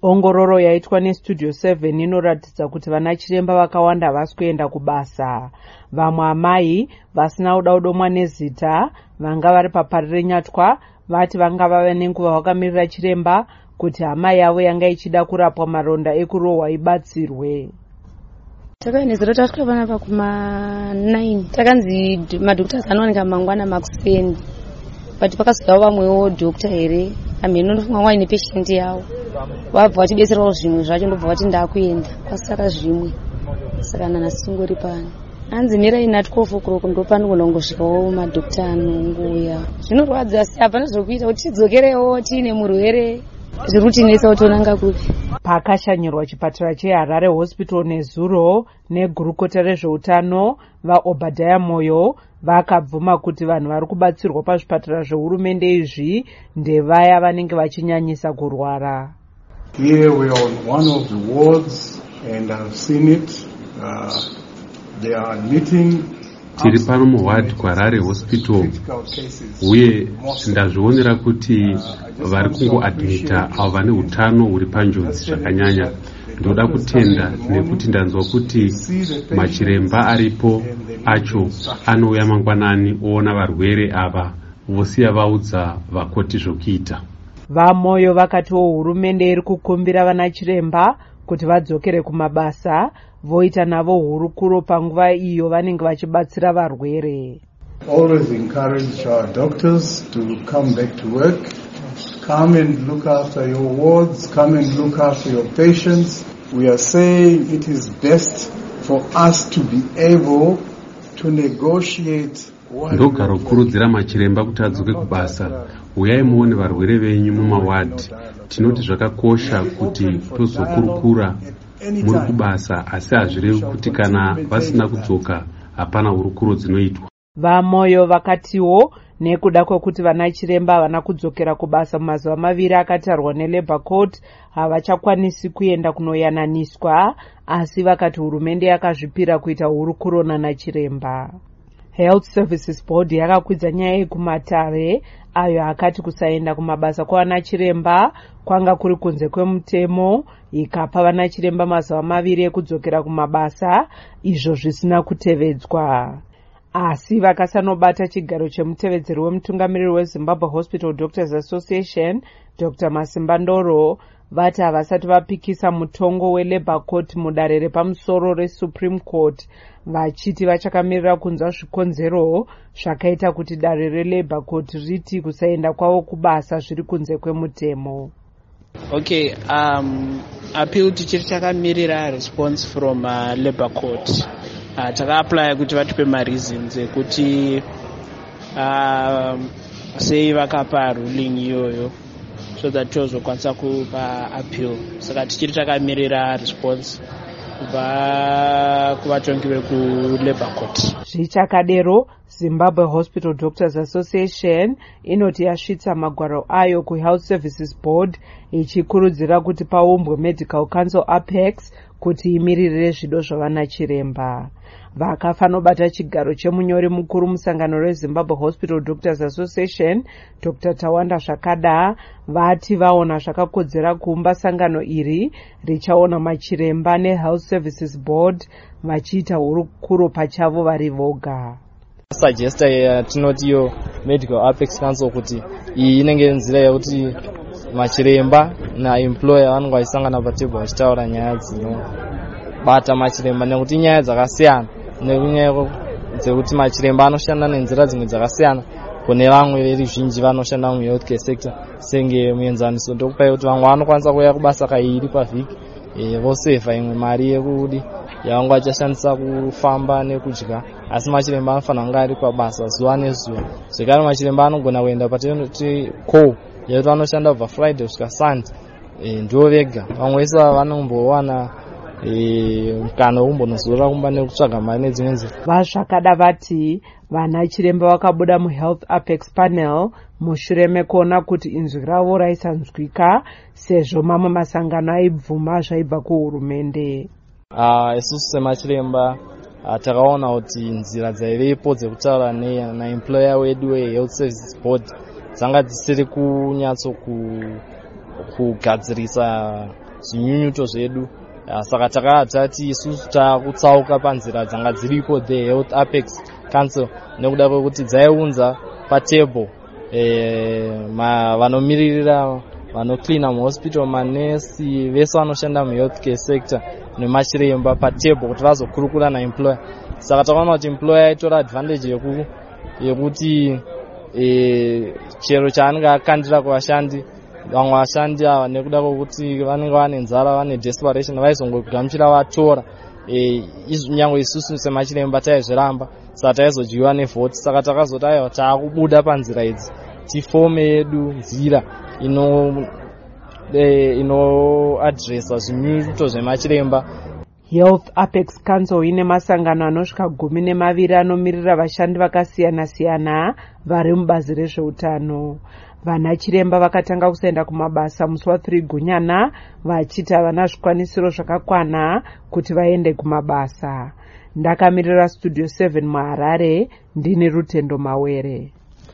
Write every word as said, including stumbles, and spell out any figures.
Ongororo yaitwa neStudio seven inoratidza kuti vana chiremba vakawanda vasi kuenda kubasa. Vamwe amai vasina kuda kudomwa nezita vanga vari paParire Nyatwa vati vanga vava nenguva vakamirira chiremba kuti hama yavo yanga ichida kurapwa maronda ekurohwa ibatsirwe. Takainezera tasvika panapa kuma nine. Takanzi madhoktors anowanika mangwana makuseni. But pakazouya vamwewo dhokta here amene ndofunga waine patient yawo. Vabva vatibetserawo zvimwe zvacho ndobva vati ndakuenda kwasara zvimwe. Saka nana singori pano. Hanzi mirai na twelve o'clock ndo panogona kungosvikawo madhokta anongouya. Zvinorwadza asi hapana zvokuita kuti tidzokerewo tiine murwere zviri kutinesa kuti onanga kupi. Pakashanyirwa chipatara cheHarare Hospital nezuro negurukota rezveutano vaObadiah Moyo vakabvuma kuti vanhu vari kubatsirwa pazvipatara zvehurumende izvi ndevaya vanenge vachinyanyisa kurwara. Here we are on one of the wards and I've seen it. Uh, they are admitting tiri pano muward kwaHarare Hospital uye ndazvionera kuti vari kungoadmita avo vane utano huri panjodzi zvakanyanya. Ndoda kutenda nekuti ndanzwa kuti machiremba aripo acho anouya mangwanani oona varwere ava vosiya vaudza vakoti zvokuita. VaMoyo vakatiwo hurumende iri kukumbira vana chiremba kuti vadzokere kumabasa voita navo hurukuro panguva iyo vanenge vachibatsira varwere. Always encourage our doctors to come back to work. Come and look after your wards, come and look after your patients. We are saying it is best for us to be able to negotiate. Ndogara kukurudzira machiremba kuti adzoke kubasa. Uyai muone varwere venyu mumawadhi. Tinoti zvakakosha kuti tozokurukura muri kubasa asi hazvirevi kuti kana vasina kudzoka hapana hurukuro dzinoitwa. VaMoyo vakatiwo nekuda kwekuti vana chiremba havana kudzokera kubasa mumazuva maviri akatarwa neLabour Court havachakwanisi kuenda kunoyananiswa, asi vakati hurumende yakazvipira kuita hurukuro nana chiremba. Health Services Board yakakwidza nyaya yekumatare ayo akati kusaenda kumabasa kwavana chiremba kwanga kuri kunze kwemutemo, ikapa vana chiremba mazuva maviri ekudzokera kumabasa, izvo zvisina kutevedzwa. Asi vakasanobata chigaro chemutevedzeri wemutungamiriri weZimbabwe Hospital Doctors Association Doctor Masimba Ndoro vati havasati vapikisa mutongo weLabour Court mudare repamusoro reSupreme Court, vachiti vachakamirira kunzwa zvikonzero zvakaita kuti dare reLabour Court riti kusaenda kwavo kubasa zviri kunze kwemutemo. Okay, um, appeal tichiri takamirira response from uh, Labour Court. Uh, taka-apply kuti vatipe ma-reasons ekuti uh, sei vakapa ruling iyoyo so that tozokwanisa kupa appeal. Saka tichiri takamirira response kubva kuvatongi vekuLabour Court. Zvichakadero, Zimbabwe Hospital Doctors Association inoti yasvitsa magwaro ayo kuHealth Services Board ichikurudzira kuti paumbwe Medical Council Apex kuti imirire zvido zvavana chiremba. Vakafanobata chigaro chemunyori mukuru musangano reZimbabwe Hospital Doctors Association Doctor Tawanda Zvakada vati vaona zvakakodzera kuumba sangano iri richaona machiremba neHealth Services Board vachiita hurukuro pachavo vari voga. Suggesta uh, tinoti yo Medical Apex Council kuti iyi inenge nzira yekuti machiremba na employer vanenge vachisangana patebho vachitaura nyaya dzinobata machiremba nekuti nyaya dzakasiyana, nenyaya dzekuti machiremba anoshanda nenzira dzimwe dzakasiyana kune vamwe veruzhinji vanoshanda muhealthcare sector. Senge muenzaniso ndokupai kuti vamwe vanokwanisa kuuya kubasa kairi pavhiki e, vosevha imwe mari yekudi yavange vachashandisa kufamba nekudya, asi machiremba anofanira kunge ari pabasa zuva nezuva. Zvekare machiremba anogona kuenda patinoti call yekuti vanoshanda kubva Friday kusvika Sunday, e, ndivo vega. Vamwe vese vanombowana mukana wekumbonozorora kumba nekutsvaga mari nedzimwe nzira. Vazvakada vati vana chiremba vakabuda muHealth Apex Panel mushure mekuona kuti inzwi ravo raisanzwika sezvo mamwe masangano aibvuma zvaibva kuhurumende. Uh, isusu semachiremba uh, takaona kuti nzira dzaivepo dzekutaura naemployer wedu weHealth Services Board dzanga dzisiri kunyatso kugadzirisa zvinyunyuto zvedu. Saka takati isusu takutsauka panzira dzanga dziripo the Health Apex Council nekuda kwekuti dzaiunza patable vanomiririra vanocleana muhospital, manesi vese vanoshanda muhealthcare sector nemachiremba patable kuti vazokurukura naemployer. Saka takaona kuti employer aitora advantage yeku yekuti chero chaanenge akandira kuvashandi, vamwe vashandi ava nekuda kwekuti vanenge vane nzara, vane desperation, vaizongogamuchira vatora nyangwe isusu semachiremba taizviramba, saka taizodyiwa nevhoti. Saka takazoti aiwa taakubuda panzira idzi tifome yedu nzira ino inoadresa zvinyunyuto zvemachiremba. Health Apex Council ine masangano anosvika gumi nemaviri anomirira vashandi vakasiyana-siyana vari mubazi rezveutano. Vana chiremba vakatanga kusaenda kumabasa musi wa3 Gunyana vachiti havana zvikwanisiro zvakakwana kuti vaende kumabasa. Ndakamirira Studio seven muHarare, ndini Rutendo Mawere.